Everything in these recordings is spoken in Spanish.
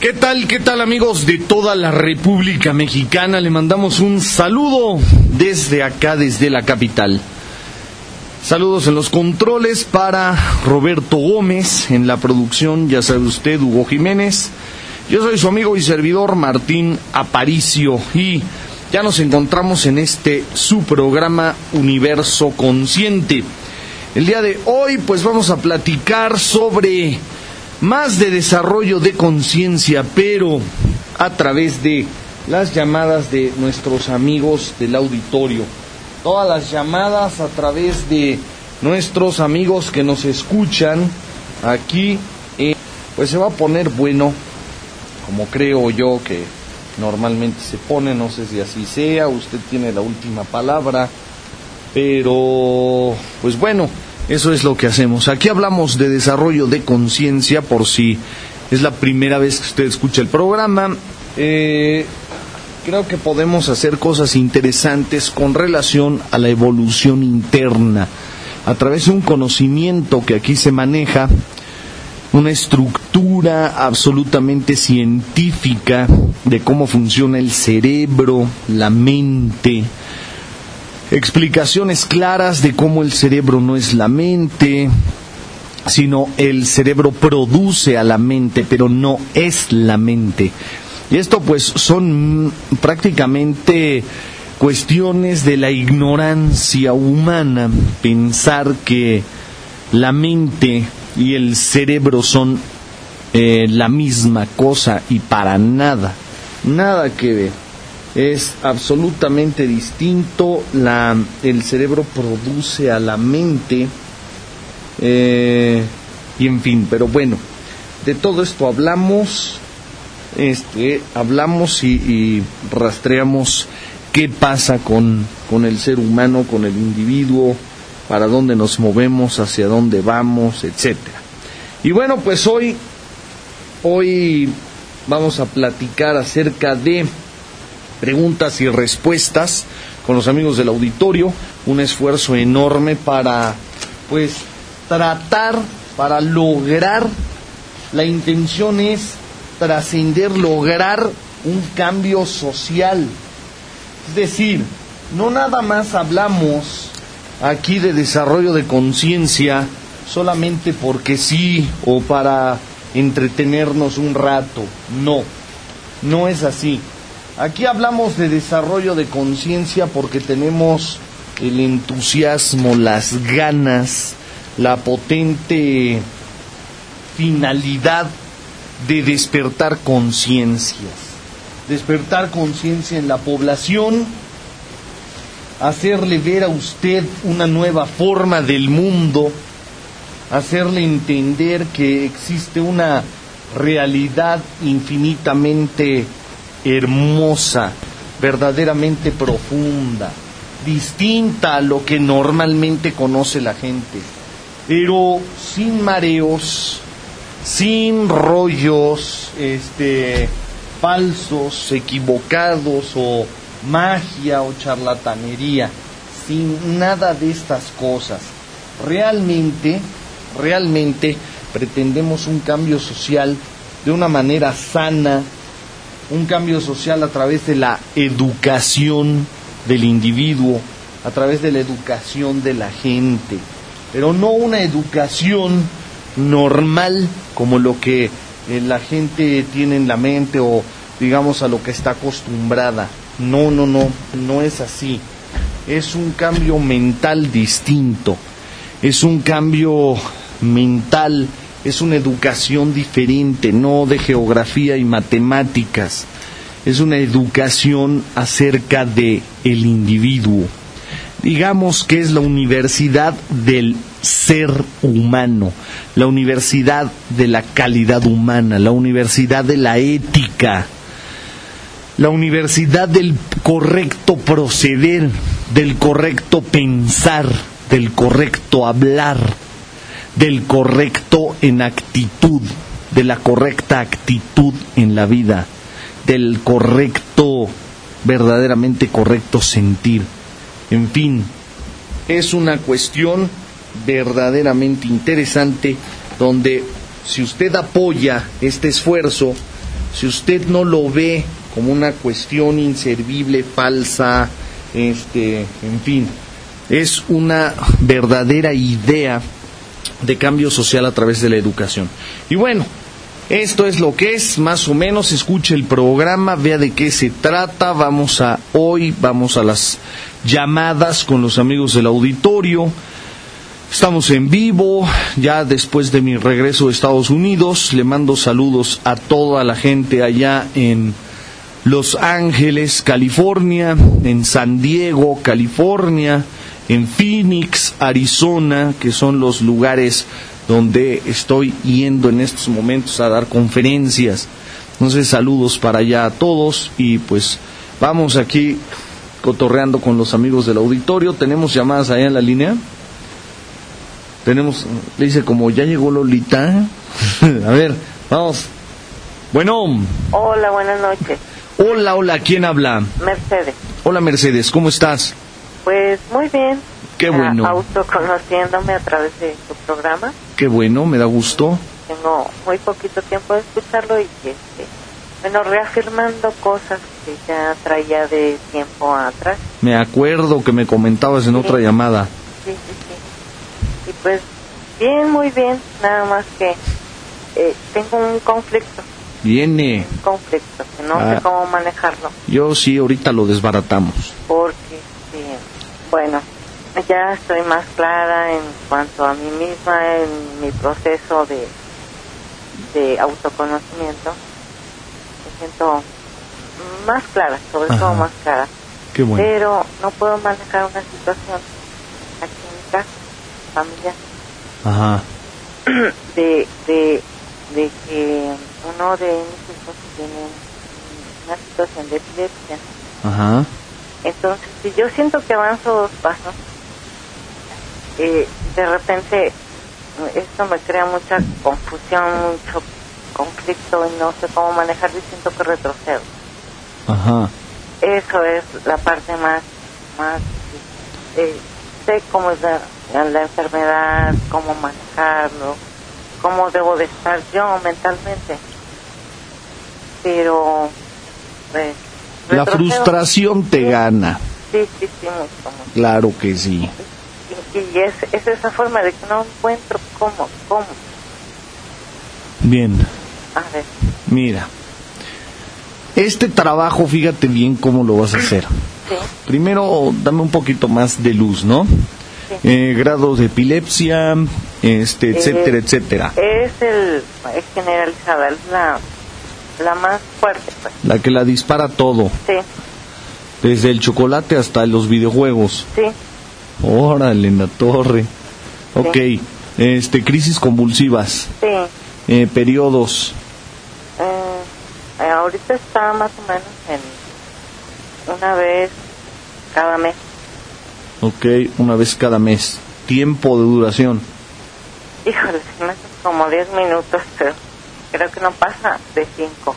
¿Qué tal? ¿Qué tal, amigos de toda la República Mexicana? Le mandamos un saludo desde acá, desde la capital. Saludos en los controles para Roberto Gómez, en la producción, ya sabe usted, Hugo Jiménez. Yo soy su amigo y servidor Martín Aparicio y ya nos encontramos en su programa Universo Consciente. El día de hoy pues vamos a platicar sobre más de desarrollo de conciencia, pero a través de las llamadas de nuestros amigos del auditorio. Todas las llamadas a través de nuestros amigos que nos escuchan aquí, pues se va a poner bueno, como creo yo que normalmente se pone, no sé si así sea, usted tiene la última palabra, pero pues bueno, eso es lo que hacemos. Aquí hablamos de desarrollo de conciencia, por si es la primera vez que usted escucha el programa. Creo que podemos hacer cosas interesantes con relación a la evolución interna, a través de un conocimiento que aquí se maneja, una estructura absolutamente científica de cómo funciona el cerebro, la mente, explicaciones claras de cómo el cerebro no es la mente, sino el cerebro produce a la mente, pero no es la mente. Y esto pues son prácticamente cuestiones de la ignorancia humana, pensar que la mente y el cerebro son la misma cosa, y para nada, nada que ver. Es absolutamente distinto. El cerebro produce a la mente, y en fin, pero bueno, de todo esto hablamos. Hablamos y rastreamos qué pasa con el ser humano, con el individuo, para dónde nos movemos, hacia dónde vamos, etcétera. Y bueno, pues hoy vamos a platicar acerca de preguntas y respuestas con los amigos del auditorio. Un esfuerzo enorme para pues tratar, para lograr, la intención es trascender, lograr un cambio social. Es decir, no nada más hablamos aquí de desarrollo de conciencia solamente porque sí o para entretenernos un rato. No es así. Aquí hablamos de desarrollo de conciencia porque tenemos el entusiasmo, las ganas, la potente finalidad de despertar conciencias. Despertar conciencia en la población, hacerle ver a usted una nueva forma del mundo, hacerle entender que existe una realidad infinitamente hermosa, verdaderamente profunda, distinta a lo que normalmente conoce la gente, pero sin mareos, sin rollos falsos, equivocados, o magia o charlatanería, sin nada de estas cosas. Realmente pretendemos un cambio social de una manera sana, un cambio social a través de la educación del individuo, a través de la educación de la gente, pero no una educación normal como lo que la gente tiene en la mente, o digamos a lo que está acostumbrada. No es así. Es un cambio mental distinto, es un cambio mental, es una educación diferente, no de geografía y matemáticas, es una educación acerca de el individuo. Digamos que es la universidad del ser humano, la universidad de la calidad humana, la universidad de la ética, la universidad del correcto proceder, del correcto pensar, del correcto hablar, del correcto en actitud, de la correcta actitud en la vida, del correcto, verdaderamente correcto sentir. En fin, es una cuestión verdaderamente interesante, donde si usted apoya este esfuerzo, Si usted no lo ve como una cuestión inservible, falsa, en fin, es una verdadera idea de cambio social a través de la educación. Y bueno, esto es lo que es, más o menos. Escuche el programa, vea de qué se trata. Vamos a las llamadas con los amigos del auditorio. Estamos en vivo, ya después de mi regreso de Estados Unidos. Le mando saludos a toda la gente allá en Los Ángeles, California, en San Diego, California, en Phoenix, Arizona, que son los lugares donde estoy yendo en estos momentos a dar conferencias. Entonces, saludos para allá a todos y pues vamos aquí cotorreando con los amigos del auditorio. ¿Tenemos llamadas allá en la línea? Le dice como, ¿ya llegó Lolita? A ver, vamos. Bueno. Hola, buenas noches. Hola, ¿quién habla? Mercedes. Hola, Mercedes, ¿cómo estás? Pues muy bien. Qué bueno. Autoconociéndome a través de tu programa. Qué bueno, me da gusto. Tengo muy poquito tiempo de escucharlo y reafirmando cosas que ya traía de tiempo atrás. Me acuerdo que me comentabas en otra llamada. Sí. Y pues bien, muy bien, nada más que tengo un conflicto. Viene. Un conflicto, que no sé cómo manejarlo. Yo sí, ahorita lo desbaratamos. Porque, bueno, ya estoy más clara en cuanto a mí misma, en mi proceso de autoconocimiento. Me siento más clara, sobre todo más clara. Qué bueno. Pero no puedo manejar una situación aquí en mi casa, familiar. Ajá. De que uno de mis hijos tiene una situación de epilepsia. Ajá. Entonces, si yo siento que avanzo 2 pasos, de repente esto me crea mucha confusión, mucho conflicto y no sé cómo manejarlo y siento que retrocedo. Ajá. Eso es la parte más sé cómo es la enfermedad, cómo manejarlo, cómo debo de estar yo mentalmente, pero pues la frustración te gana. Sí, mucho. Claro que sí. Y es esa forma de que no encuentro cómo. Bien. A ver. Mira, este trabajo, fíjate bien cómo lo vas a hacer. Sí. Primero, dame un poquito más de luz, ¿no? Sí. Grados de epilepsia, etcétera. Es generalizada, es la más fuerte, pues. La que la dispara todo. Sí. Desde el chocolate hasta los videojuegos. Sí. Órale, en la torre. Sí. Ok. Crisis convulsivas. Sí. Periodos. Ahorita está más o menos en una vez cada mes. Ok, una vez cada mes. Tiempo de duración. Híjole, me hace como 10 minutos, pero creo que no pasa de 5.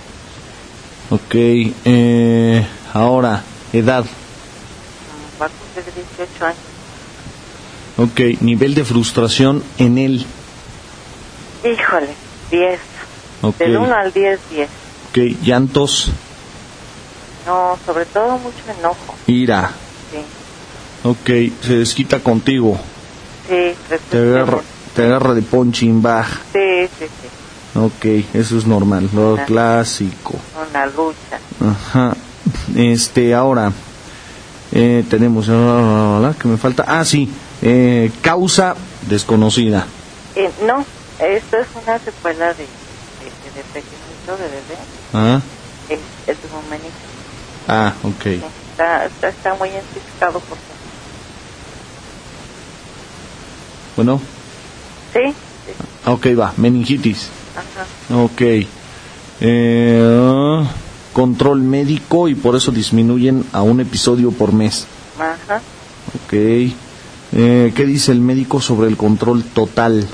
Ok, ahora, edad. Va a cumplir 18 años. Ok, nivel de frustración en él. Híjole, 10. Okay. Del 1 al 10, 10. Ok, llantos. No, sobre todo mucho enojo. Ira. Sí. Ok, se desquita contigo. Sí, te agarra de punching bag. Sí. Ok, eso es normal, lo clásico. Una lucha. Ajá. Ahora, tenemos, ¿qué me falta? Ah, sí, causa desconocida. No, esto es una secuela de pequeñito, de bebé. Ah. El meningitis. Ah, ok. Sí, está muy identificado por eso. Bueno. Sí. Ok, va, meningitis. Ajá. Ok. Control médico y por eso disminuyen a un episodio por mes. Ajá. Ok. ¿Qué dice el médico sobre el control total?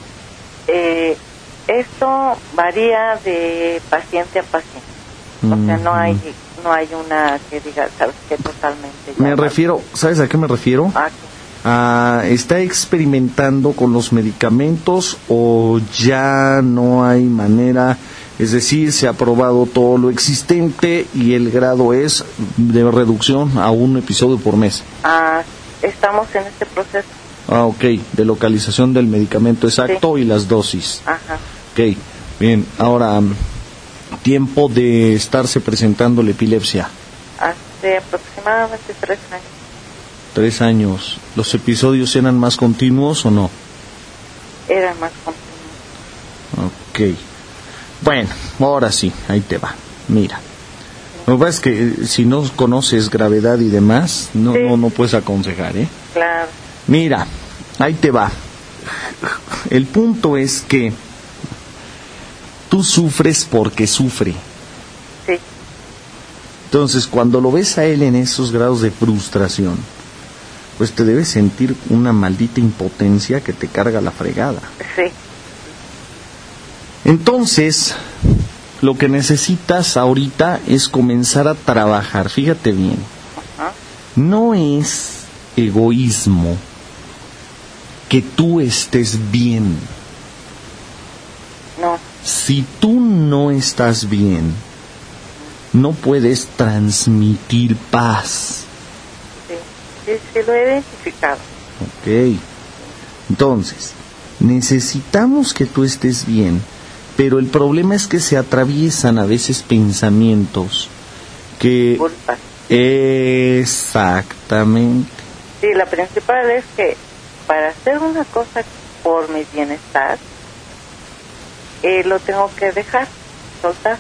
Esto varía de paciente a paciente. O sea, no hay una que diga, sabes que totalmente. Me refiero, ¿sabes a qué me refiero? ¿Está experimentando con los medicamentos o ya no hay manera? Es decir, se ha probado todo lo existente y el grado es de reducción a un episodio por mes. Estamos en este proceso. Ok, de localización del medicamento exacto, sí, y las dosis. Ajá. Ok, bien, ahora, tiempo de estarse presentando la epilepsia. Hace aproximadamente 3 años. 3 años. ¿Los episodios eran más continuos o no? Eran más continuos. Ok. Bueno, ahora sí, ahí te va. Mira, lo que pasa es que si no conoces gravedad y demás, no puedes aconsejar, ¿eh? Claro. Mira, ahí te va. El punto es que tú sufres porque sufre. Sí. Entonces, cuando lo ves a él en esos grados de frustración, pues te debes sentir una maldita impotencia que te carga la fregada. Sí. Entonces, lo que necesitas ahorita es comenzar a trabajar. Fíjate bien. No es egoísmo que tú estés bien. No. Si tú no estás bien, no puedes transmitir paz. Sí, lo he identificado. Ok. Entonces, necesitamos que tú estés bien, pero el problema es que se atraviesan a veces pensamientos que... Culpa. Exactamente. Sí, la principal es que para hacer una cosa por mi bienestar, lo tengo que dejar, soltar.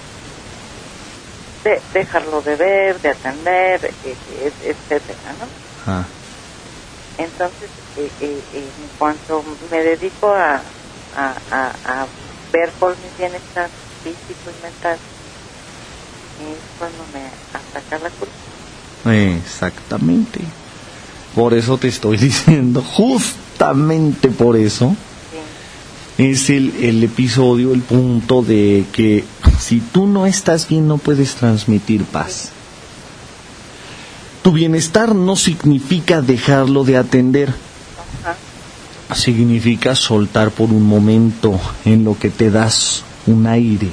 Dejarlo de ver, de atender, etcétera, ¿no? Entonces, en cuanto me dedico a ver por mi bienestar físico y mental, es cuando me ataca la culpa. Exactamente. Por eso te estoy diciendo, justamente por eso, sí, es el episodio, el punto de que si tú no estás bien no puedes transmitir paz. Tu bienestar no significa dejarlo de atender. Ajá. Significa soltar por un momento en lo que te das un aire.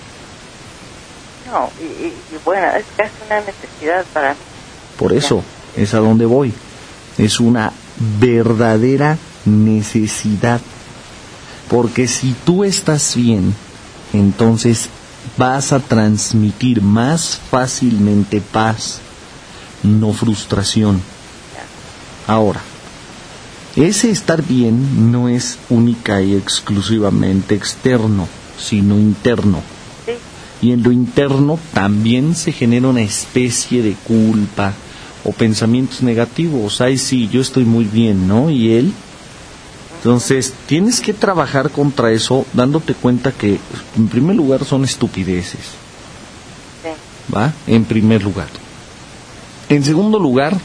No, y bueno, es casi una necesidad para mí. Por eso, es a donde voy. Es una verdadera necesidad. Porque si tú estás bien, entonces vas a transmitir más fácilmente paz, no frustración. Ahora, ese estar bien no es única y exclusivamente externo, sino interno. Sí. Y en lo interno también se genera una especie de culpa o pensamientos negativos. Ay, sí, yo estoy muy bien, ¿no? ¿Y él? Entonces, tienes que trabajar contra eso, dándote cuenta que, en primer lugar, son estupideces. Sí. ¿Va? En primer lugar. En segundo lugar,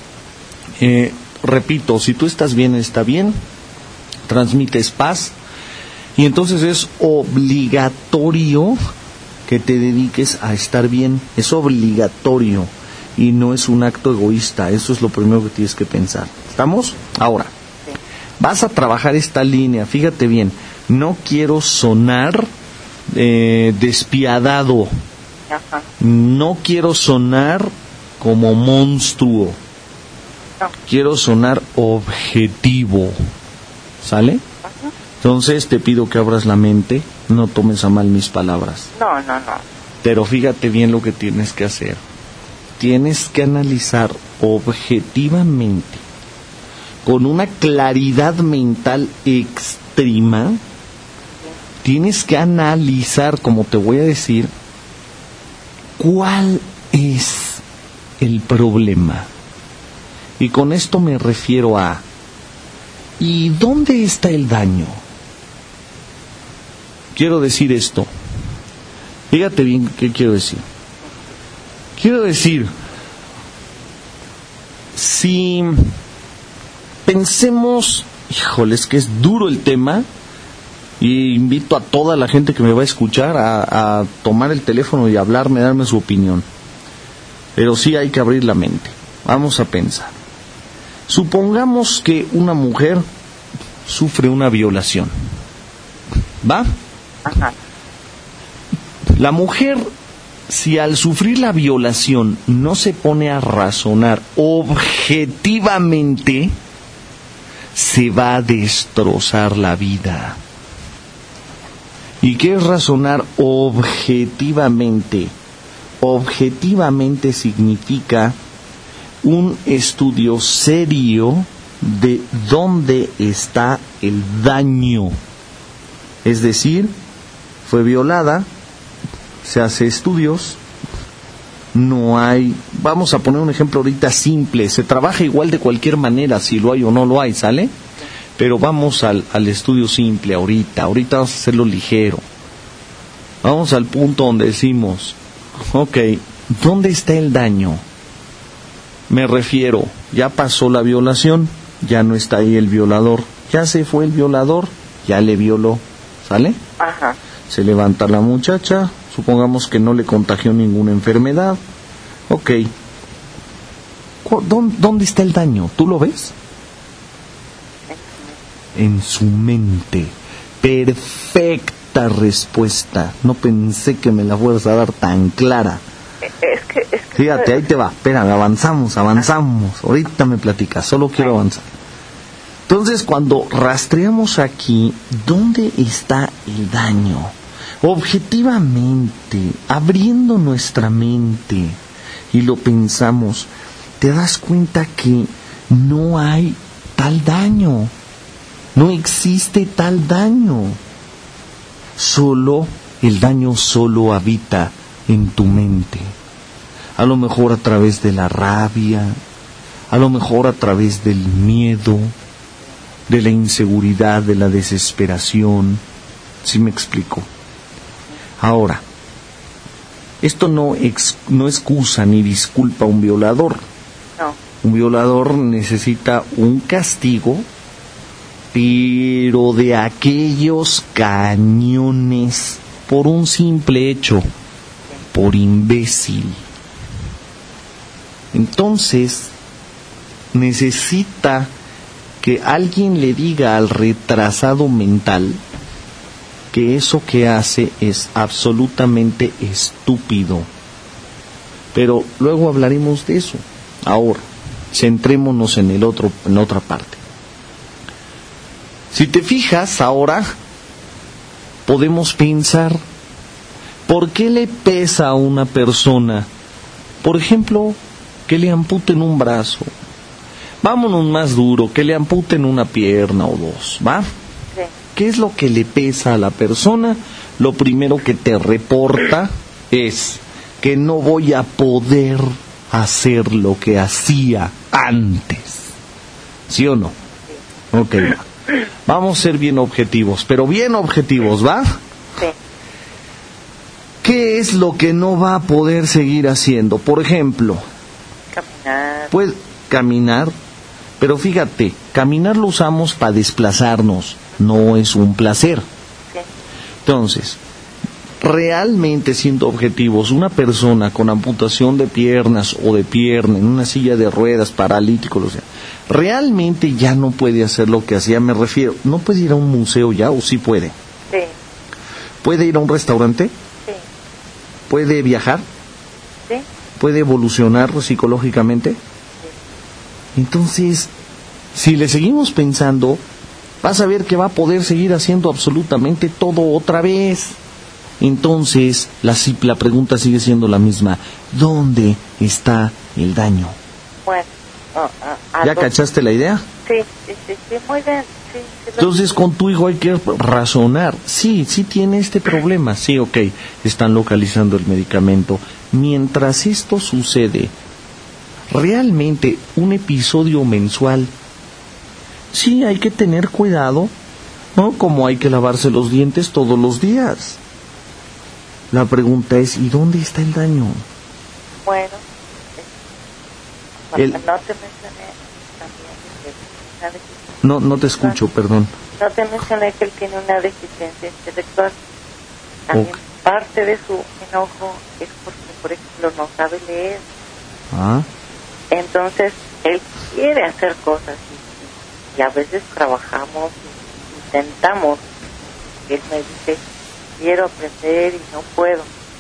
repito, si tú estás bien, está bien, transmites paz, y entonces es obligatorio que te dediques a estar bien. Es obligatorio y no es un acto egoísta. Eso es lo primero que tienes que pensar. ¿Estamos? Ahora, Sí. Vas a trabajar esta línea. Fíjate bien, no quiero sonar despiadado. Ajá. No quiero sonar como monstruo. No. Quiero sonar objetivo. ¿Sale? Ajá. Entonces te pido que abras la mente, no tomes a mal mis palabras. No. Pero fíjate bien lo que tienes que hacer. Tienes que analizar objetivamente, con una claridad mental extrema. Tienes que analizar, como te voy a decir, cuál es el problema. Y con esto me refiero a, ¿y dónde está el daño? Quiero decir esto. Fíjate bien qué quiero decir. Quiero decir, si pensemos, híjoles, que es duro el tema, y invito a toda la gente que me va a escuchar a tomar el teléfono y hablarme, darme su opinión. Pero sí hay que abrir la mente. Vamos a pensar. Supongamos que una mujer sufre una violación. ¿Va? Ajá. La mujer, si al sufrir la violación no se pone a razonar objetivamente, se va a destrozar la vida. ¿Y qué es razonar objetivamente? Objetivamente significa un estudio serio de dónde está el daño. Es decir, fue violada, se hace estudios, no hay, vamos a poner un ejemplo ahorita simple, se trabaja igual de cualquier manera, si lo hay o no lo hay, ¿sale? Pero vamos al estudio simple ahorita vamos a hacerlo ligero. Vamos al punto donde decimos, ok, ¿dónde está el daño? Me refiero, ya pasó la violación, ya no está ahí el violador, ya se fue el violador, ya le violó, ¿sale? Ajá. Se levanta la muchacha, supongamos que no le contagió ninguna enfermedad, ok. ¿Dónde está el daño? ¿Tú lo ves? En su mente. Perfecta respuesta. No pensé que me la fueras a dar tan clara. Es que Fíjate, ahí te va. Espérame, avanzamos. Ahorita me platicas, solo quiero avanzar. Entonces, cuando rastreamos aquí, ¿dónde está el daño? Objetivamente, abriendo nuestra mente y lo pensamos, te das cuenta que no hay tal daño. No existe tal daño. El daño solo habita en tu mente. A lo mejor a través de la rabia, a lo mejor a través del miedo, de la inseguridad, de la desesperación. ¿Sí me explico? Ahora, esto no excusa ni disculpa a un violador. no. Un violador necesita un castigo, pero de aquellos cañones, por un simple hecho, por imbécil. Entonces, necesita que alguien le diga al retrasado mental que eso que hace es absolutamente estúpido. Pero luego hablaremos de eso. Ahora, centrémonos en otra parte. Si te fijas, ahora podemos pensar, ¿por qué le pesa a una persona, por ejemplo, que le amputen un brazo? Vámonos más duro, que le amputen una pierna o dos, ¿va? Sí. ¿Qué es lo que le pesa a la persona? Lo primero que te reporta es que no voy a poder hacer lo que hacía antes. ¿Sí o no? Sí. Ok, va. Vamos a ser bien objetivos, pero bien objetivos, ¿va? Sí. ¿Qué es lo que no va a poder seguir haciendo? Por ejemplo, Caminar. pues caminar, pero fíjate, caminar lo usamos para desplazarnos, no es un placer. Sí. Entonces, realmente siendo objetivos, una persona con amputación de piernas o de pierna, en una silla de ruedas, paralítico, o sea, realmente ya no puede hacer lo que hacía, me refiero, no puede ir a un museo ya, o sí puede. Sí. ¿Puede ir a un restaurante? Sí. ¿Puede viajar? Sí. ¿Puede evolucionar psicológicamente? Entonces, si le seguimos pensando, vas a ver que va a poder seguir haciendo absolutamente todo otra vez. Entonces, la pregunta sigue siendo la misma. ¿Dónde está el daño? Bueno. ¿Ya cachaste la idea? Sí, muy bien. Sí, Entonces, con tu hijo hay que razonar. Sí tiene este problema. Sí, ok, están localizando el medicamento. Mientras esto sucede, realmente un episodio mensual, sí hay que tener cuidado, ¿no? Como hay que lavarse los dientes todos los días. La pregunta es, ¿y dónde está el daño? Bueno, no te mencioné también que una deficiencia. No te escucho, perdón. No te mencioné que él tiene una deficiencia intelectual. También parte de su enojo es porque, por ejemplo, no sabe leer. Ah. Entonces, él quiere hacer cosas y a veces trabajamos, intentamos. Él me dice, quiero aprender y no puedo.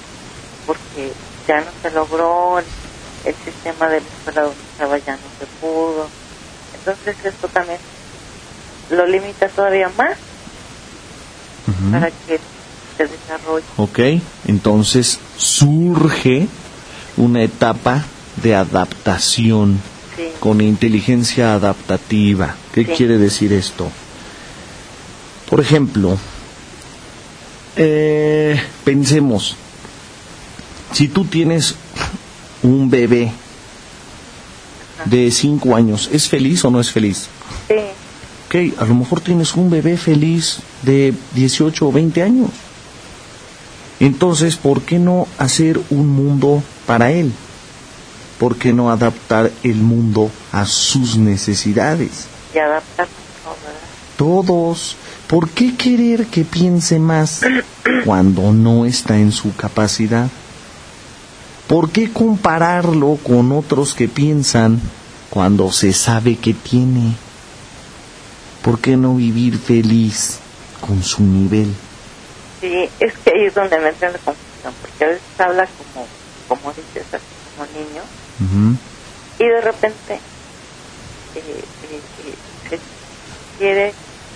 porque ya no se logró, el sistema de la escuela donde estaba ya no se pudo. Entonces esto también lo limita todavía más para que se desarrolle. Ok, entonces surge una etapa de adaptación, Sí. con inteligencia adaptativa. ¿Qué Sí. quiere decir esto? Por ejemplo, pensemos, si tú tienes un bebé de 5 años, ¿es feliz o no es feliz? Sí, Ok, a lo mejor tienes un bebé feliz de 18 o 20 años. Entonces, ¿por qué no hacer un mundo para él? ¿Por qué no adaptar el mundo a sus necesidades? y adaptarnos, ¿no? ¿verdad? Todos. ¿Por qué querer que piense más cuando no está en su capacidad? ¿Por qué compararlo con otros que piensan cuando se sabe que tiene? ¿Por qué no vivir feliz con su nivel? Sí, es que ahí es donde me entra la confusión, porque a veces habla como dices, así como niño, Ujú. y de repente se quiere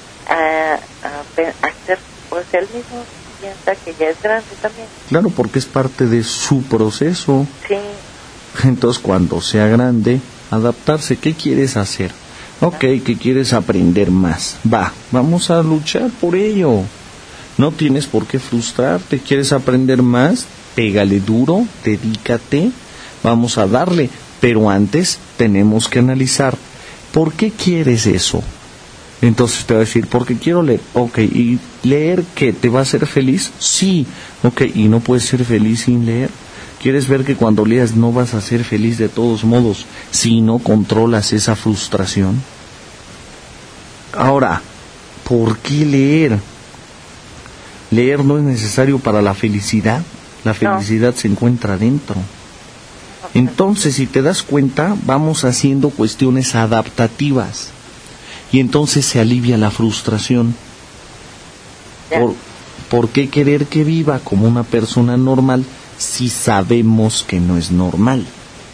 hacer, pues él mismo piensa que ya es grande también. Claro, porque es parte de su proceso. Sí, Entonces, cuando sea grande, adaptarse. ¿Qué quieres hacer? Ok, ¿qué quieres aprender más? Vamos a luchar por ello. No tienes por qué frustrarte. ¿Quieres aprender más? Pégale duro, dedícate, vamos a darle. Pero antes tenemos que analizar, ¿por qué quieres eso? Entonces te va a decir, porque quiero leer. Ok, ¿y leer qué? ¿Te va a hacer feliz? Sí. Ok, ¿y no puedes ser feliz sin leer? ¿Quieres ver que cuando leas no vas a ser feliz de todos modos si no controlas esa frustración? Ahora, ¿por qué leer? Leer no es necesario para la felicidad. La felicidad se encuentra dentro. Entonces, si te das cuenta, vamos haciendo cuestiones adaptativas. Y entonces se alivia la frustración. ya. ¿Por qué querer que viva como una persona normal si sabemos que no es normal?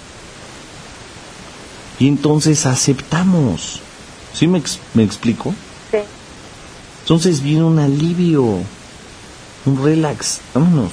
Y entonces aceptamos. ¿Sí me explico? Sí, Entonces viene un alivio, un relax. Vámonos.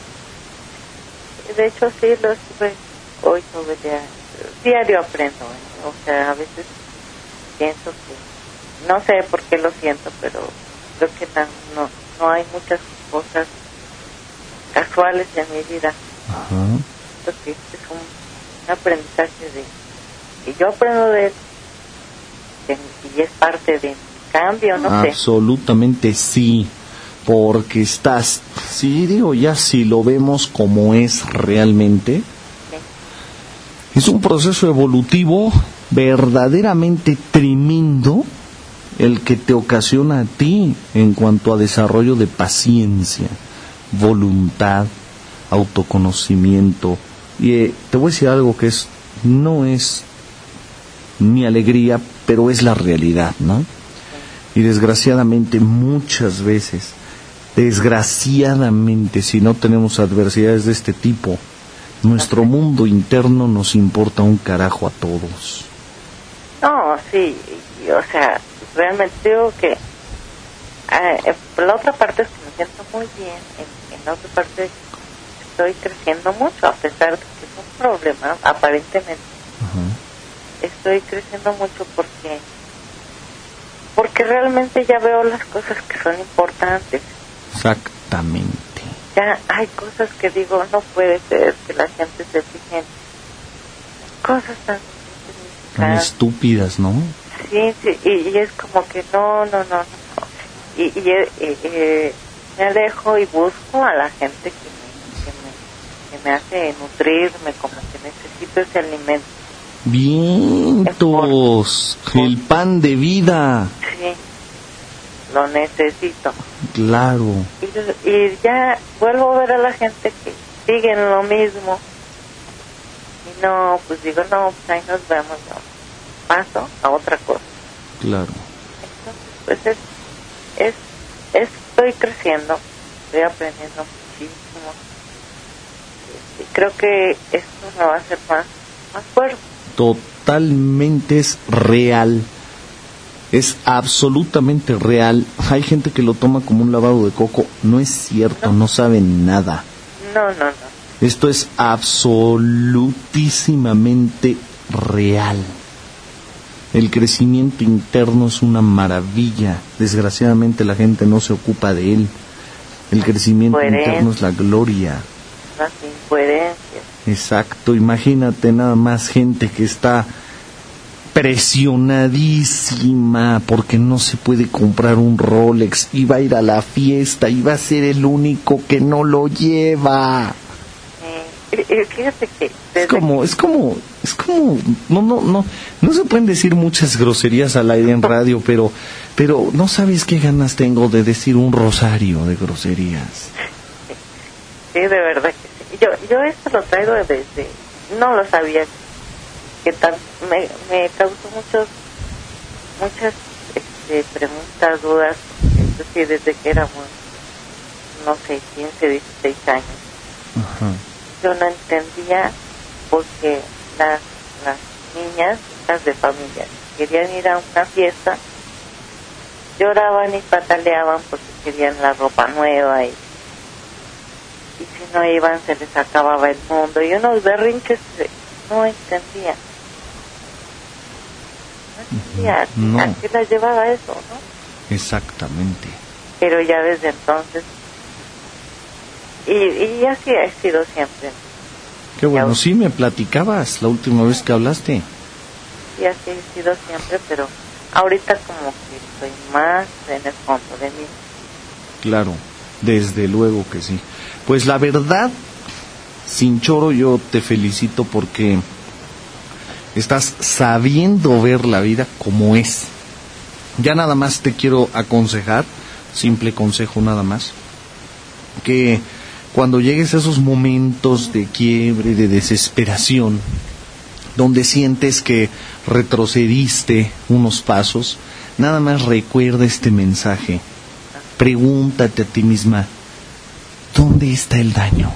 de hecho sí lo estuve hoy sobre diario aprendo, ¿eh? O sea, a veces pienso que, no sé por qué lo siento, pero creo que no hay muchas cosas casuales en mi vida. Ajá. Porque es un aprendizaje que yo aprendo de él y es parte de mi cambio, no sé. Absolutamente sí, porque estás, sí digo ya, si lo vemos como es realmente, es un proceso evolutivo verdaderamente tremendo el que te ocasiona a ti en cuanto a desarrollo de paciencia, voluntad, autoconocimiento. Y te voy a decir algo que no es mi alegría, pero es la realidad, ¿no? Y desgraciadamente muchas veces, desgraciadamente, si no tenemos adversidades de este tipo, nuestro mundo interno nos importa un carajo a todos. No, sí, o sea, realmente digo que por la otra parte es que me siento muy bien, en la otra parte estoy creciendo mucho, a pesar de que es un problema, aparentemente. Ajá. Estoy creciendo mucho porque realmente ya veo las cosas que son importantes. Exactamente. Ya hay cosas que digo, no puede ser que la gente se fije en cosas tan Tan estúpidas, ¿no? Sí, sí, y es como que no. Y me alejo y busco a la gente que me hace nutrirme, como que necesito ese alimento. Vientos, el pan de vida. Sí, lo necesito. Claro. Y ya vuelvo a ver a la gente que sigue en lo mismo. Y no, pues digo, no, pues ahí nos vemos, no. Paso a otra cosa. Claro. Entonces, pues estoy creciendo, estoy aprendiendo muchísimo. creo que esto me va a hacer más fuerte. Totalmente es real. Es absolutamente real. Hay gente que lo toma como un lavado de coco. No es cierto, no saben nada. No. Esto es absolutísimamente real. El crecimiento interno es una maravilla. Desgraciadamente la gente no se ocupa de él. El crecimiento interno es la gloria. Las incoherencias. Exacto. Imagínate nada más gente que está presionadísima porque no se puede comprar un Rolex y va a ir a la fiesta y va a ser el único que no lo lleva. Fíjate que es como no se pueden decir muchas groserías al aire en radio, pero no sabes qué ganas tengo de decir un rosario de groserías. Sí, de verdad que sí. Yo esto lo traigo desde, no lo sabía, que me causó muchas preguntas, dudas, es decir, desde que éramos, no sé, 15, 16 años. Ajá. Yo no entendía por qué las niñas, hijas de familia, querían ir a una fiesta, lloraban y pataleaban porque querían la ropa nueva y si no iban se les acababa el mundo y unos berrinches no entendía. No. ¿A qué las llevaba eso, no? Exactamente. Pero ya desde entonces y así ha sido siempre. Qué bueno, sí me platicabas la última vez que hablaste. Sí, así ha sido siempre, pero ahorita como que estoy más en el fondo de mí. Claro, desde luego que sí. Pues la verdad, sin choro, yo te felicito porque estás sabiendo ver la vida como es. Ya nada más te quiero aconsejar, simple consejo nada más, que cuando llegues a esos momentos de quiebre, de desesperación, donde sientes que retrocediste unos pasos, nada más recuerda este mensaje. Pregúntate a ti misma, ¿dónde está el daño?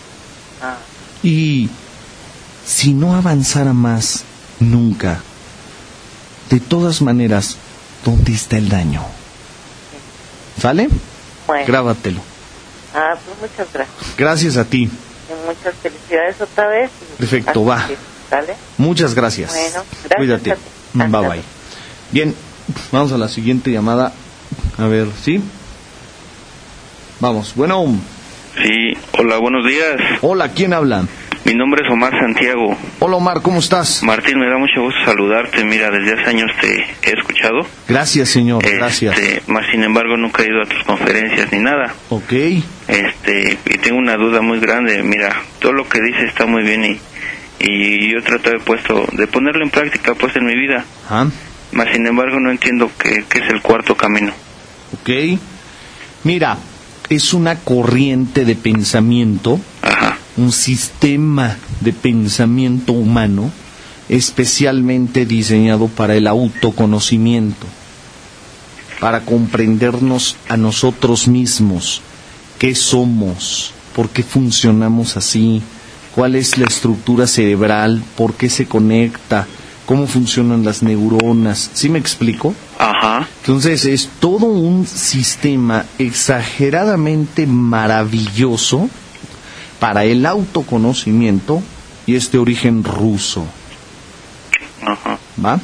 Y si no avanzara más nunca, de todas maneras, ¿dónde está el daño? ¿Sale? Bueno. Grábatelo. Pues muchas gracias. Gracias a ti. Y muchas felicidades otra vez. Perfecto, va. ¿Sale? Muchas gracias. Bueno, gracias. Cuídate. Bye bye. Bien, vamos a la siguiente llamada. A ver, ¿sí? Vamos, bueno. Sí, hola, buenos días. Hola, ¿quién habla? Mi nombre es Omar Santiago. Hola Omar, ¿cómo estás? Martín, me da mucho gusto saludarte. Mira, desde hace años te he escuchado. Gracias, señor, gracias. Más sin embargo, nunca he ido a tus conferencias ni nada. Ok. Y tengo una duda muy grande. Mira, todo lo que dices está muy bien y yo trato de ponerlo en práctica pues en mi vida. Ajá. Más sin embargo, no entiendo qué es el cuarto camino. Ok. Mira, es una corriente de pensamiento. Ajá. Un sistema de pensamiento humano especialmente diseñado para el autoconocimiento, para comprendernos a nosotros mismos, qué somos, por qué funcionamos así, cuál es la estructura cerebral, por qué se conecta, cómo funcionan las neuronas. ¿Sí me explico? Ajá. Entonces es todo un sistema exageradamente maravilloso para el autoconocimiento y es de origen ruso. Ajá. ¿Va?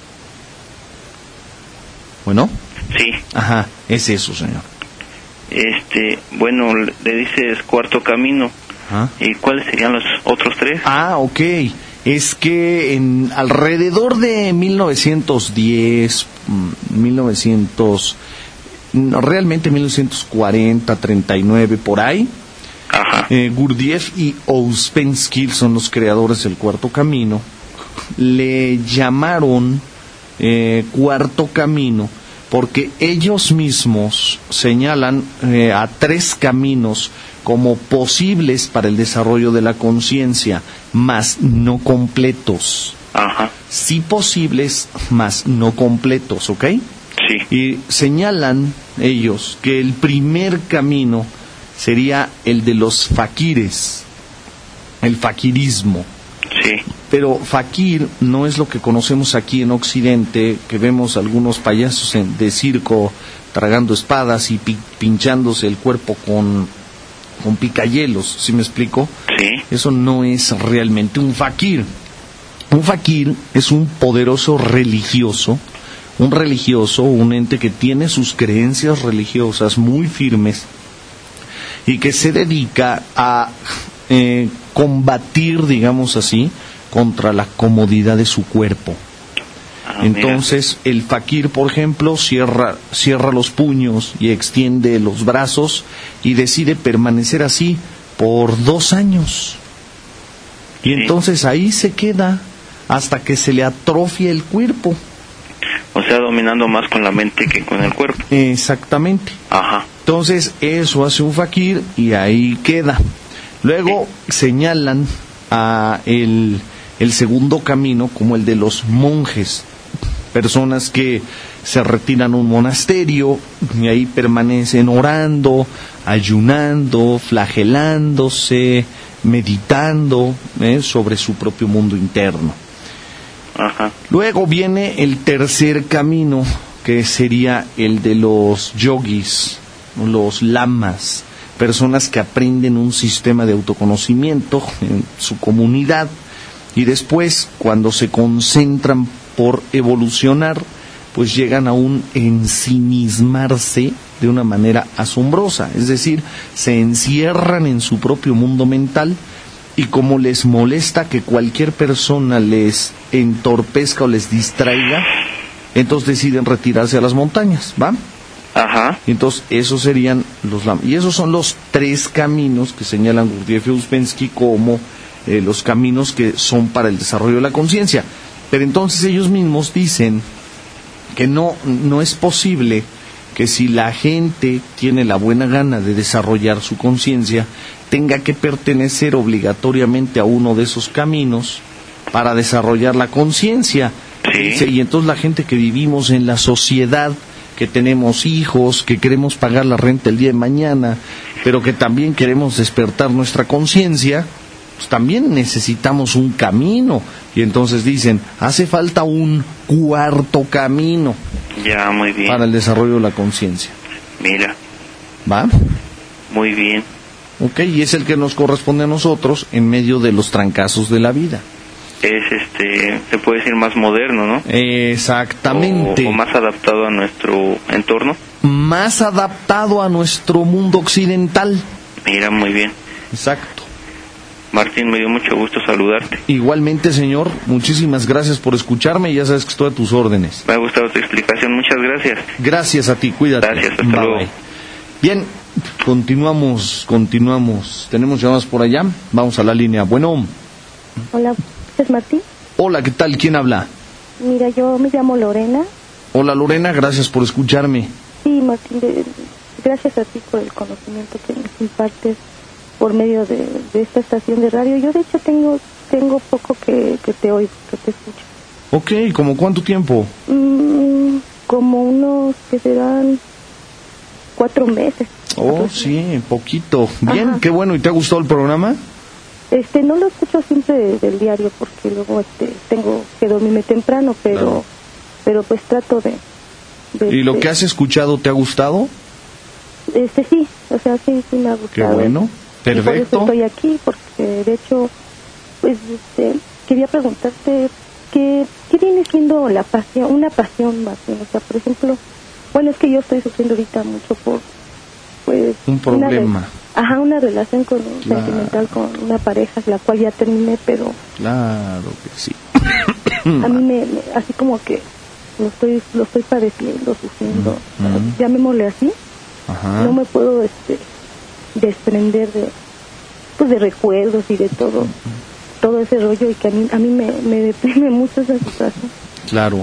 Bueno. Sí. Ajá, es eso, señor. Bueno, le dices cuarto camino. Ajá. ¿Y cuáles serían los otros tres? Ok. Es que alrededor de 1910, realmente 1940, 39, por ahí, Ajá. Gurdjieff y Ouspensky son los creadores del cuarto camino. Le llamaron cuarto camino porque ellos mismos señalan a tres caminos como posibles para el desarrollo de la conciencia, mas no completos. Ajá. Sí posibles, mas no completos, ¿ok? Sí. Y señalan ellos que el primer camino sería el de los faquires. el faquirismo. Sí. Pero fakir no es lo que conocemos aquí en Occidente, que vemos algunos payasos de circo tragando espadas y pinchándose el cuerpo con picayelos, ¿sí me explico? Sí. Eso no es realmente un fakir. Un fakir es un poderoso religioso, un ente que tiene sus creencias religiosas muy firmes y que se dedica a combatir, digamos así, contra la comodidad de su cuerpo. Entonces, el fakir, por ejemplo, cierra los puños y extiende los brazos y decide permanecer así por 2 años. Y entonces ahí se queda hasta que se le atrofia el cuerpo. O sea, dominando más con la mente que con el cuerpo. Exactamente. Ajá. Entonces, eso hace un fakir y ahí queda. Luego señalan a el segundo camino como el de los monjes, personas que se retiran a un monasterio y ahí permanecen orando, ayunando, flagelándose, meditando sobre su propio mundo interno. Ajá. Luego viene el tercer camino, que sería el de los yogis, los lamas, personas que aprenden un sistema de autoconocimiento en su comunidad y después, cuando se concentran por evolucionar, pues llegan a un ensimismarse de una manera asombrosa, es decir, se encierran en su propio mundo mental y como les molesta que cualquier persona les entorpezca o les distraiga, entonces deciden retirarse a las montañas, ¿va? Ajá. Entonces, esos serían los lamas. Y esos son los 3 caminos que señalan Gurdjieff y Ouspensky como los caminos que son para el desarrollo de la conciencia. Pero entonces ellos mismos dicen que no es posible que si la gente tiene la buena gana de desarrollar su conciencia, tenga que pertenecer obligatoriamente a uno de esos caminos para desarrollar la conciencia. Sí. Y entonces la gente que vivimos en la sociedad, que tenemos hijos, que queremos pagar la renta el día de mañana, pero que también queremos despertar nuestra conciencia, pues también necesitamos un camino. Y entonces dicen, hace falta un 4º camino. Ya, muy bien. Para el desarrollo de la conciencia. Mira. ¿Va? Muy bien. Ok, y es el que nos corresponde a nosotros en medio de los trancazos de la vida. Es se puede decir más moderno, ¿no? Exactamente. O más adaptado a nuestro entorno. Más adaptado a nuestro mundo occidental. Mira, muy bien. Exacto. Martín, me dio mucho gusto saludarte. Igualmente, señor, muchísimas gracias por escucharme y ya sabes que estoy a tus órdenes. Me ha gustado tu explicación, muchas gracias. Gracias a ti, cuídate. Gracias, hasta Bye, luego. bye. Bien, continuamos. Tenemos llamadas por allá, vamos a la línea. Bueno. Hola, ¿es Martín? Hola, ¿qué tal? ¿Quién habla? Mira, yo me llamo Lorena. Hola, Lorena, gracias por escucharme. Sí, Martín, gracias a ti por el conocimiento que nos impartes por medio de esta estación de radio. Yo de hecho tengo poco que te oigo, que te escucho. Ok, ¿como cuánto tiempo? Como unos que serán 4 meses. Oh, sí, poquito. Bien, Ajá. qué bueno. ¿Y te ha gustado el programa? No lo escucho siempre del diario porque luego tengo que dormirme temprano, pero Claro. pero pues trato de ¿Y lo que has escuchado te ha gustado? sí, o sea, sí me ha gustado. Qué bueno, Y por eso perfecto. estoy aquí, porque de hecho, pues, quería preguntarte qué viene siendo la pasión, una pasión más bien. O sea, por ejemplo, bueno, es que yo estoy sufriendo ahorita mucho por, pues, Un problema. una relación Claro. sentimental con una pareja, la cual ya terminé, pero Claro que sí. a mí me así como que lo estoy padeciendo, sufriendo, llamémosle así. Ajá. No me puedo desprender de recuerdos y de todo ese rollo, y que a mí me deprime mucho esa situación. Claro.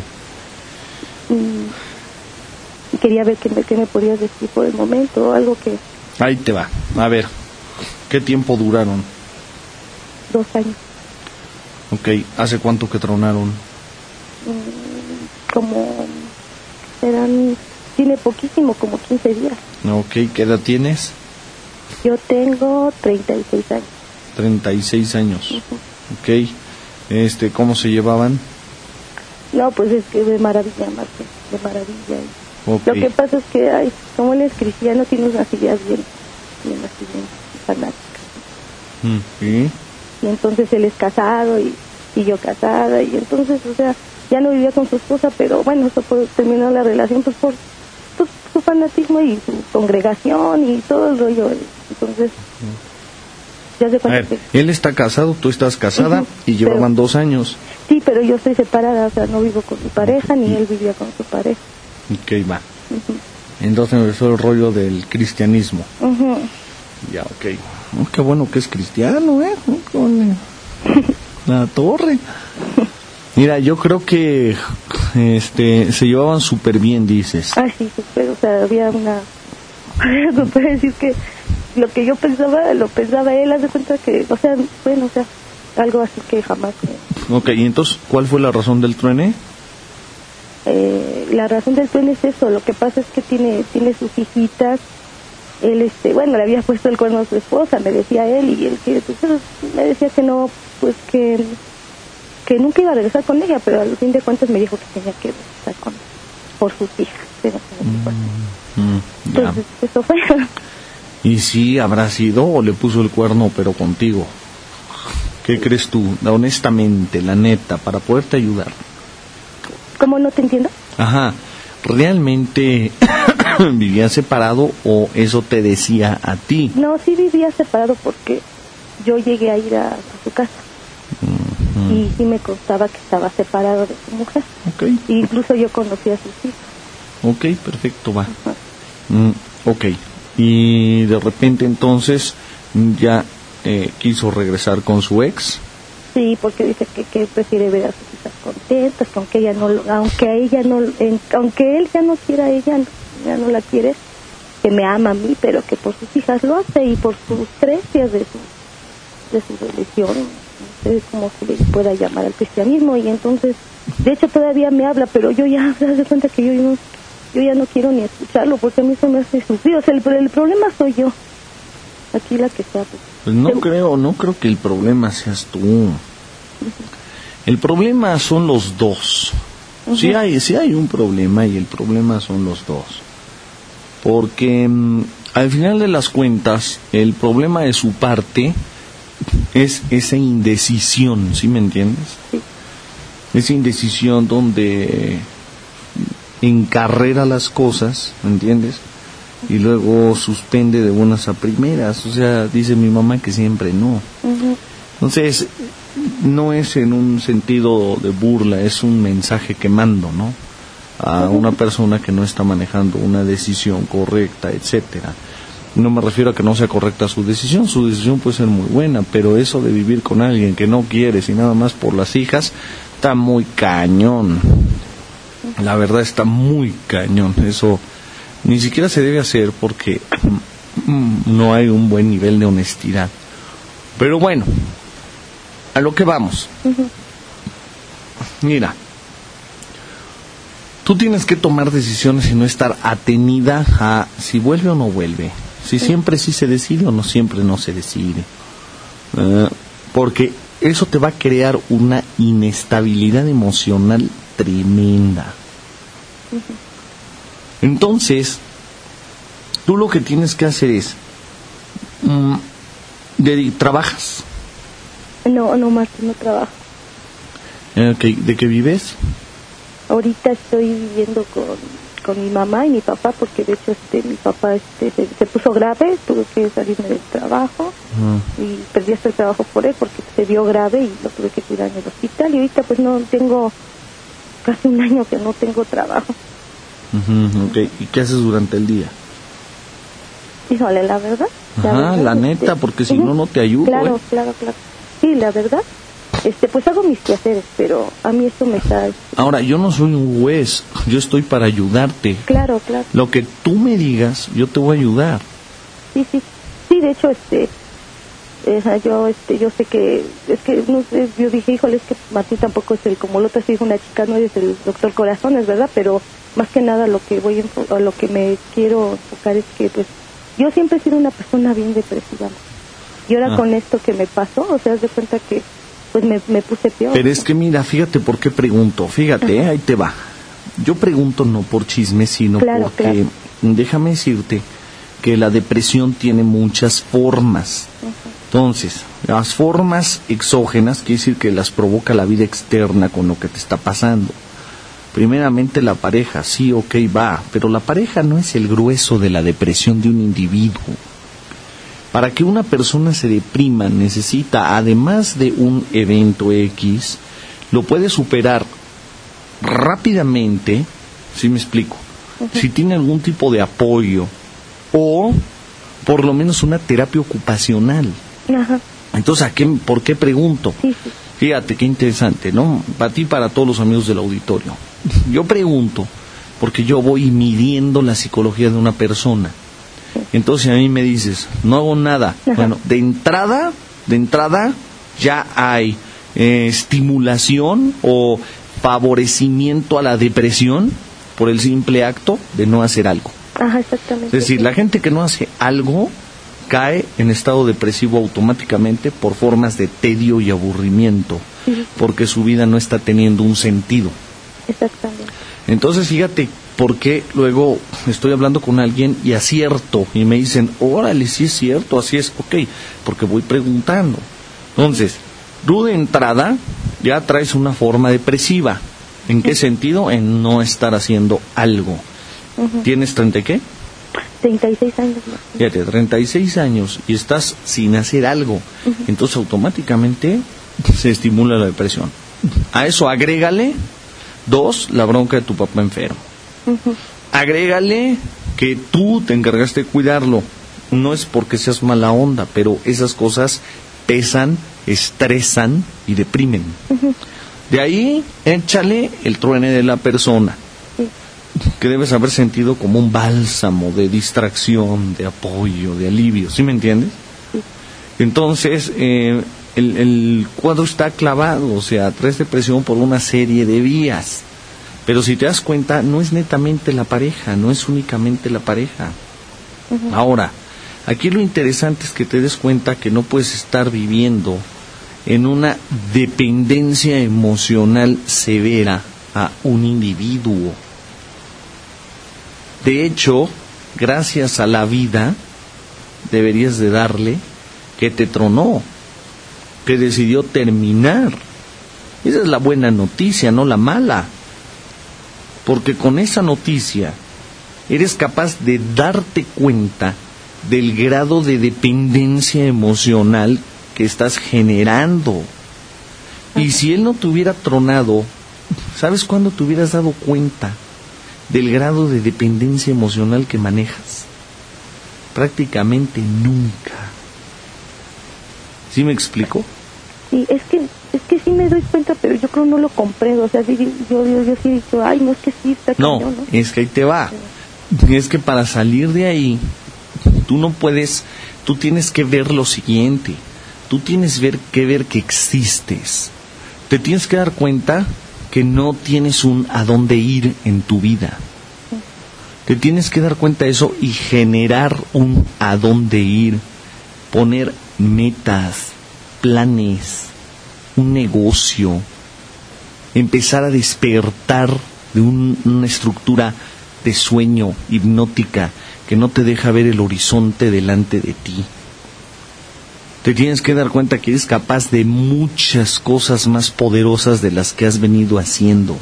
Y quería ver qué me podías decir por el momento, algo que... Ahí te va. A ver, ¿qué tiempo duraron? 2 años. Ok, ¿hace cuánto que tronaron? Como tiene poquísimo, como 15 días. Ok, ¿qué edad tienes? Yo tengo 36 años. 36 años. Ok. ¿Cómo se llevaban? No, pues es que de maravilla, Martín, de maravilla. Okay. Lo que pasa es que, como él es cristiano, tiene unas ideas bien así, bien fanáticas. ¿Sí? Y entonces él es casado y yo casada, y entonces, o sea, ya no vivía con su esposa, pero bueno, eso terminó la relación pues por su fanatismo y su congregación y todo el rollo. Entonces, ya se cuenta que... Él está casado, tú estás casada, y llevaban 2 años. Sí, pero yo estoy separada, o sea, no vivo con mi pareja, ni él vivía con su pareja. Ok, va. Entonces empezó el rollo del cristianismo. Ya, ok. Qué bueno que es cristiano, con la torre. Mira, yo creo que se llevaban súper bien, dices. Sí, súper, o sea, había una... No puedo decir que lo que yo pensaba, lo pensaba él, haz de cuenta que, o sea, bueno, o sea, algo así que jamás... Ok, y entonces, ¿cuál fue la razón del truene? La razón del truene es eso, lo que pasa es que tiene sus hijitas, él, bueno, le había puesto el cuerno a su esposa, me decía él, y él me decía que no, pues que nunca iba a regresar con ella, pero al fin de cuentas me dijo que tenía que regresar por sus hijas. Pero entonces, eso fue. ¿Y si habrá sido o le puso el cuerno pero contigo? ¿Qué crees tú, honestamente, la neta, para poderte ayudar? ¿Cómo no te entiendo? Ajá, ¿realmente vivía separado o eso te decía a ti? No, sí vivía separado porque yo llegué a ir a su casa. Y sí me constaba que estaba separado de su mujer. Okay. E incluso yo conocía a sus hijos. Ok, perfecto, va. Ok, y de repente entonces ya quiso regresar con su ex. Sí, porque dice que prefiere ver a sus hijas contentas, que aunque él ya no quiera a ella, ya no la quiere, que me ama a mí, pero que por sus hijas lo hace y por sus creencias de su religión, no sé cómo se le pueda llamar al cristianismo. Y entonces, de hecho todavía me habla, pero yo ya se da cuenta que yo ya no quiero ni escucharlo, porque a mí eso me hace sufrir. O sea, el problema soy yo, aquí la que está. Pues no creo que el problema seas tú. El problema son los dos. Sí hay un problema, y el problema son los dos. Porque al final de las cuentas, el problema de su parte es esa indecisión, ¿sí me entiendes? Sí. Esa indecisión donde encarrera las cosas, ¿me entiendes? Y luego suspende de buenas a primeras. O sea, dice mi mamá que siempre no. Entonces, no es en un sentido de burla, es un mensaje que mando, ¿no? A una persona que no está manejando una decisión correcta, etcétera. No me refiero a que no sea correcta su decisión puede ser muy buena, pero eso de vivir con alguien que no quieres y nada más por las hijas, está muy cañón. La verdad está muy cañón. Eso ni siquiera se debe hacer porque no hay un buen nivel de honestidad. Pero bueno, a lo que vamos. Mira, tú tienes que tomar decisiones y no estar atenida a si vuelve o no vuelve, si siempre sí se decide o no siempre no se decide, porque eso te va a crear una inestabilidad emocional tremenda. Entonces, tú lo que tienes que hacer es ¿trabajas? No, Martín, no trabajo. ¿De qué vives? Ahorita estoy viviendo con mi mamá y mi papá, porque de hecho mi papá se puso grave, tuve que salirme del trabajo y perdí hasta el trabajo por él porque se vio grave y lo tuve que cuidar en el hospital, y ahorita pues no tengo, casi un año que no tengo trabajo. Okay. ¿Y qué haces durante el día? Híjole, la verdad. La neta, porque si no te ayudo. Claro. Sí, la verdad. Pues hago mis quehaceres, pero a mí esto me está... Ahora, yo no soy un juez, yo estoy para ayudarte. Claro. Lo que tú me digas, yo te voy a ayudar. Sí, de hecho, yo sé que, es que, no sé, yo dije, híjole, es que Martín tampoco es como la otra, dijo una chica, no eres el doctor Corazones, ¿verdad? Pero más que nada lo que me quiero enfocar es que, pues, yo siempre he sido una persona bien depresiva. Y ahora con esto que me pasó, o sea, haz de cuenta que pues me puse peor. Pero es que mira, fíjate por qué pregunto. Fíjate, ahí te va. Yo pregunto no por chisme, sino porque déjame decirte que la depresión tiene muchas formas. Entonces, las formas exógenas quiere decir que las provoca la vida externa con lo que te está pasando. Primeramente la pareja, sí, ok, va, pero la pareja no es el grueso de la depresión de un individuo. Para que una persona se deprima necesita, además de un evento X, lo puede superar rápidamente, ¿sí me explico? Si tiene algún tipo de apoyo o por lo menos una terapia ocupacional. Entonces, ¿por qué pregunto? Fíjate qué interesante, ¿no? Para ti y para todos los amigos del auditorio. Yo pregunto porque yo voy midiendo la psicología de una persona. Entonces a mí me dices, no hago nada. Bueno, de entrada ya hay estimulación o favorecimiento a la depresión por el simple acto de no hacer algo. Exactamente. Es decir, la gente que no hace algo cae en estado depresivo automáticamente por formas de tedio y aburrimiento, porque su vida no está teniendo un sentido. Exactamente. Entonces, fíjate por qué luego estoy hablando con alguien y acierto, y me dicen, órale, sí es cierto, así es, ok, porque voy preguntando. Entonces, tú de entrada ya traes una forma depresiva. ¿En qué sentido? En no estar haciendo algo. ¿Tienes 30 qué? 36 años. Fíjate, 36 años y estás sin hacer algo. Entonces automáticamente se estimula la depresión. A eso agrégale 2, la bronca de tu papá enfermo. Agrégale que tú te encargaste de cuidarlo. No es porque seas mala onda, pero esas cosas pesan, estresan y deprimen. De ahí, échale el truene de la persona, que debes haber sentido como un bálsamo de distracción, de apoyo, de alivio, ¿sí me entiendes? Entonces, el cuadro está clavado, o sea, traes depresión por una serie de vías. Pero si te das cuenta, no es netamente la pareja, no es únicamente la pareja. Ahora, aquí lo interesante es que te des cuenta que no puedes estar viviendo en una dependencia emocional severa a un individuo. De hecho, gracias a la vida, deberías de darle que te tronó, que decidió terminar. Esa es la buena noticia, no la mala. Porque con esa noticia eres capaz de darte cuenta del grado de dependencia emocional que estás generando. Y si él no te hubiera tronado, ¿sabes cuándo te hubieras dado cuenta del grado de dependencia emocional que manejas? Prácticamente nunca. ¿Sí me explico? Sí, es que sí me doy cuenta, pero yo creo no lo comprendo. O sea, yo sí he dicho, ay, no, es que sí está no, cañón, ¿no? Es que ahí te va. Es que para salir de ahí, tú no puedes, tú tienes que ver lo siguiente. Tú tienes que ver que existes. Te tienes que dar cuenta que no tienes un a dónde ir en tu vida. Te tienes que dar cuenta de eso y generar un a dónde ir. Poner metas, planes, un negocio. Empezar a despertar de una estructura de sueño hipnótica que no te deja ver el horizonte delante de ti. Te tienes que dar cuenta que eres capaz de muchas cosas más poderosas de las que has venido haciendo.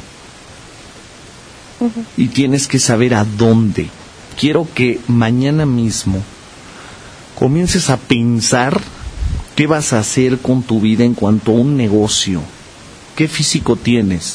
Y tienes que saber a dónde. Quiero que mañana mismo comiences a pensar qué vas a hacer con tu vida en cuanto a un negocio. ¿Qué físico tienes?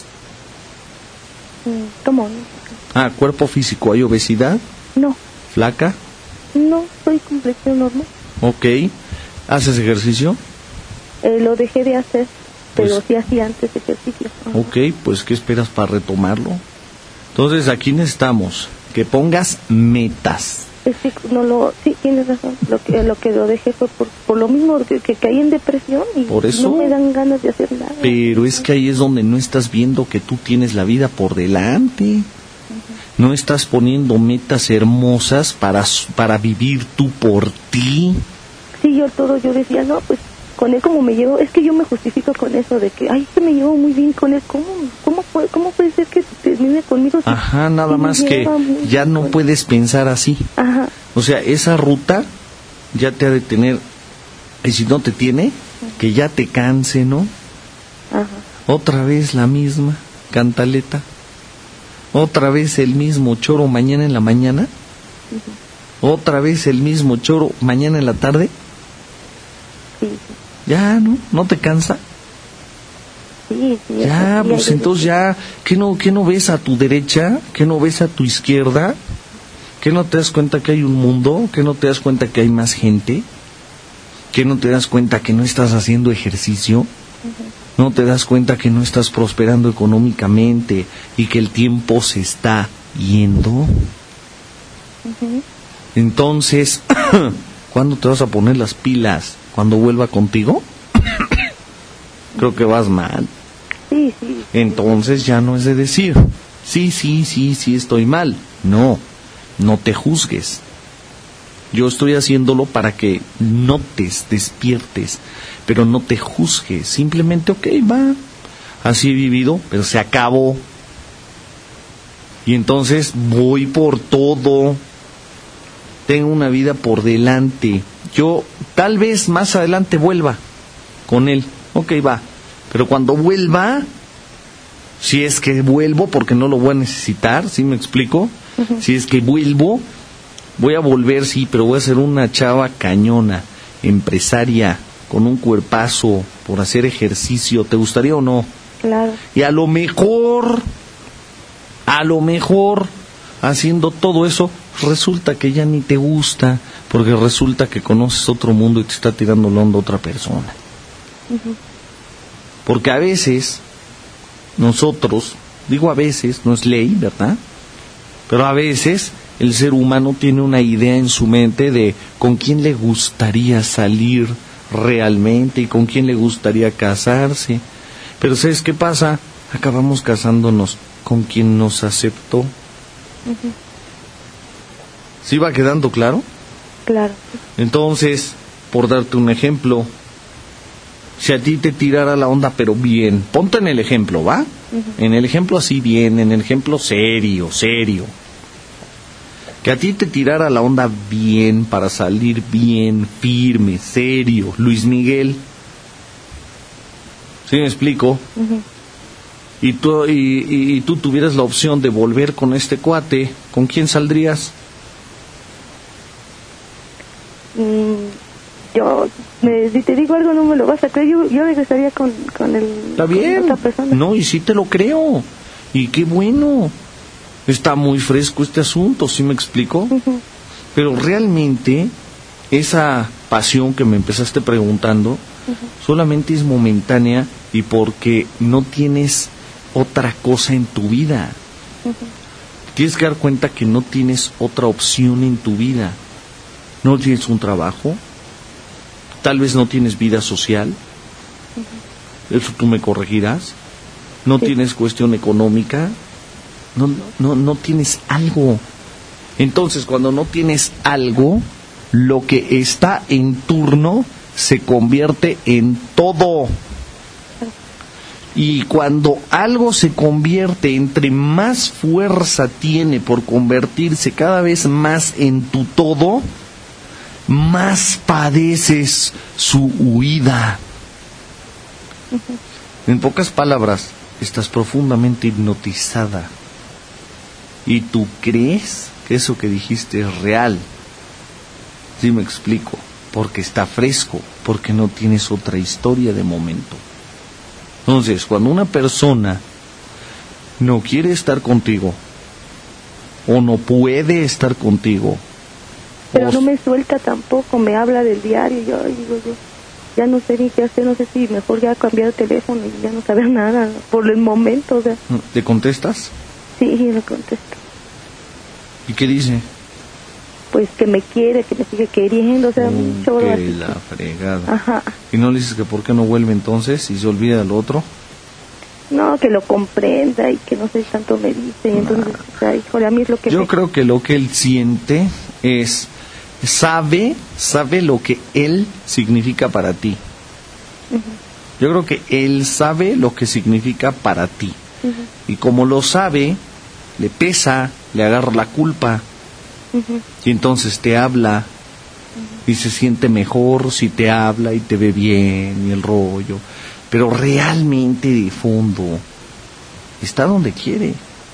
¿Cómo? Cuerpo físico. ¿Hay obesidad? No. ¿Flaca? No, soy complexión normal. Ok. ¿Haces ejercicio? Lo dejé de hacer, pero sí hacía antes ejercicio. Ok, pues ¿qué esperas para retomarlo? Entonces aquí necesitamos que pongas metas. Sí, tienes razón. Lo que lo dejé fue por lo mismo que caí en depresión y por eso, no me dan ganas de hacer nada. Pero es que ahí es donde no estás viendo que tú tienes la vida por delante. No estás poniendo metas hermosas para vivir tú por ti. sí, yo decía, no, pues con él como me llevo, es que yo me justifico con eso de que, ay, que me llevo muy bien con él, ¿cómo puede ser que termine conmigo? Ajá, nada más que ya no puedes pensar así. Ajá. O sea, esa ruta ya te ha de tener, y si no te tiene, que ya te canse, ¿no? Ajá. Otra vez la misma cantaleta, otra vez el mismo choro mañana en la mañana, otra vez el mismo choro mañana en la tarde. Sí. Ya, ¿no te cansa? Sí. Ya, pues entonces ya, ¿qué no ves a tu derecha? ¿Qué no ves a tu izquierda? ¿Qué no te das cuenta que hay un mundo? ¿Qué no te das cuenta que hay más gente? ¿Qué no te das cuenta que no estás haciendo ejercicio? ¿No te das cuenta que no estás prosperando económicamente y que el tiempo se está yendo? Entonces, ¿cuándo te vas a poner las pilas? ¿Cuando vuelva contigo? Creo que vas mal. Sí. Entonces ya no es de decir, sí, estoy mal. No te juzgues. Yo estoy haciéndolo para que notes, despiertes, pero no te juzgues. Simplemente, ok, va. Así he vivido, pero se acabó. Y entonces voy por todo. Tengo una vida por delante. Yo tal vez más adelante vuelva con él. Ok, va. Pero cuando vuelva, si es que vuelvo, porque no lo voy a necesitar, ¿sí me explico? Si es que vuelvo, voy a volver, sí, pero voy a ser una chava cañona, empresaria, con un cuerpazo, por hacer ejercicio. ¿Te gustaría o no? Claro. Y a lo mejor, haciendo todo eso, resulta que ya ni te gusta, porque resulta que conoces otro mundo y te está tirando la onda otra persona. Porque a veces, nosotros, digo a veces, no es ley, ¿verdad? Pero a veces el ser humano tiene una idea en su mente de con quién le gustaría salir realmente y con quién le gustaría casarse. Pero ¿sabes qué pasa? Acabamos casándonos con quien nos aceptó. ¿Sí va quedando claro? Claro. Entonces, por darte un ejemplo, si a ti te tirara la onda, pero bien, ponte en el ejemplo, ¿va? En el ejemplo así bien, en el ejemplo serio. Que a ti te tirara la onda bien, para salir bien, firme, serio, Luis Miguel. ¿Sí me explico? Y tú tuvieras la opción de volver con este cuate, ¿con quién saldrías? Si te digo algo no me lo vas a creer, yo regresaría con el... Está bien, con otra persona. No, y sí te lo creo, y qué bueno, está muy fresco este asunto, ¿sí me explico? Pero realmente esa pasión que me empezaste preguntando solamente es momentánea y porque no tienes otra cosa en tu vida. Tienes que dar cuenta que no tienes otra opción en tu vida. No tienes un trabajo, tal vez no tienes vida social, eso tú me corregirás, no tienes cuestión económica, no tienes algo. Entonces, cuando no tienes algo, lo que está en turno se convierte en todo. Y cuando algo se convierte, entre más fuerza tiene por convertirse cada vez más en tu todo, más padeces su huida. En pocas palabras, estás profundamente hipnotizada y tú crees que eso que dijiste es real. ¿Sí me explico? Porque está fresco, porque no tienes otra historia de momento. Entonces, cuando una persona no quiere estar contigo o no puede estar contigo, pero no me suelta tampoco, me habla del diario, yo digo, ya no sé ni qué hacer, no sé si mejor ya cambiar el teléfono y ya no saber nada por el momento, o sea. ¿Te contestas? Sí, le contesto. ¿Y qué dice? Pues que me quiere, que me sigue queriendo, o sea, un chorro que así. la fregada. Ajá. ¿Y no le dices que por qué no vuelve entonces y se olvida del otro? No, que lo comprenda y que no sé tanto me dice, y entonces, o sea, híjole, a mí es lo que Yo creo que lo que él siente es sabe lo que él significa para ti. Yo creo que él sabe lo que significa para ti. Y como lo sabe, le pesa, le agarra la culpa. Y entonces te habla. Y se siente mejor si te habla y te ve bien y el rollo. Pero realmente de fondo está donde quiere.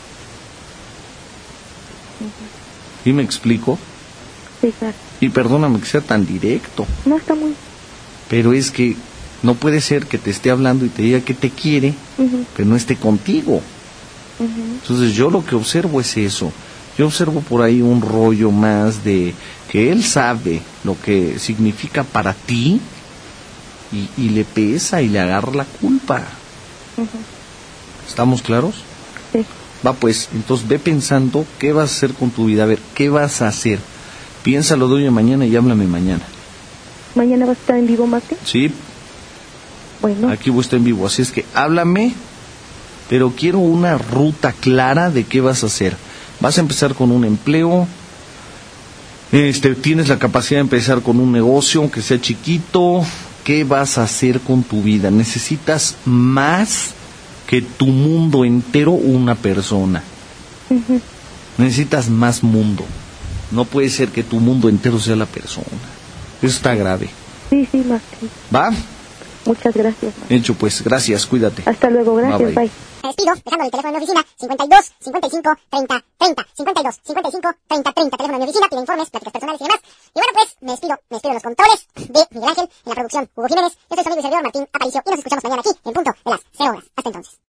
¿Sí me explico? Sí, claro. Y perdóname que sea tan directo. No, está muy... Pero es que no puede ser que te esté hablando y te diga que te quiere, pero no esté contigo. Entonces yo lo que observo es eso. Yo observo por ahí un rollo más de que él sabe lo que significa para ti y le pesa y le agarra la culpa. ¿Estamos claros? Sí. Va pues, entonces ve pensando qué vas a hacer con tu vida. A ver, ¿qué vas a hacer? Piénsalo de hoy a mañana y háblame mañana. ¿Mañana vas a estar en vivo, Mate? Sí, Bueno. aquí voy a estar en vivo. Así es que háblame, pero quiero una ruta clara de qué vas a hacer. Vas a empezar con un empleo, tienes la capacidad de empezar con un negocio, aunque sea chiquito. ¿Qué vas a hacer con tu vida? Necesitas más que tu mundo entero una persona. Necesitas más mundo. No puede ser que tu mundo entero sea la persona. Eso está grave. Sí, Mate. ¿Va? Muchas gracias, Mate. Hecho pues, gracias, cuídate. Hasta luego, gracias, Bye. bye. Me despido dejando el teléfono de mi oficina 52 55 30 30 52 55 30 30, teléfono de mi oficina, pide informes, pláticas personales y demás. Y bueno, pues me despido en los controles de Miguel Ángel, en la producción Hugo Jiménez. Yo soy su amigo y servidor Martín Aparicio y nos escuchamos mañana aquí en punto de las 0 horas. Hasta entonces.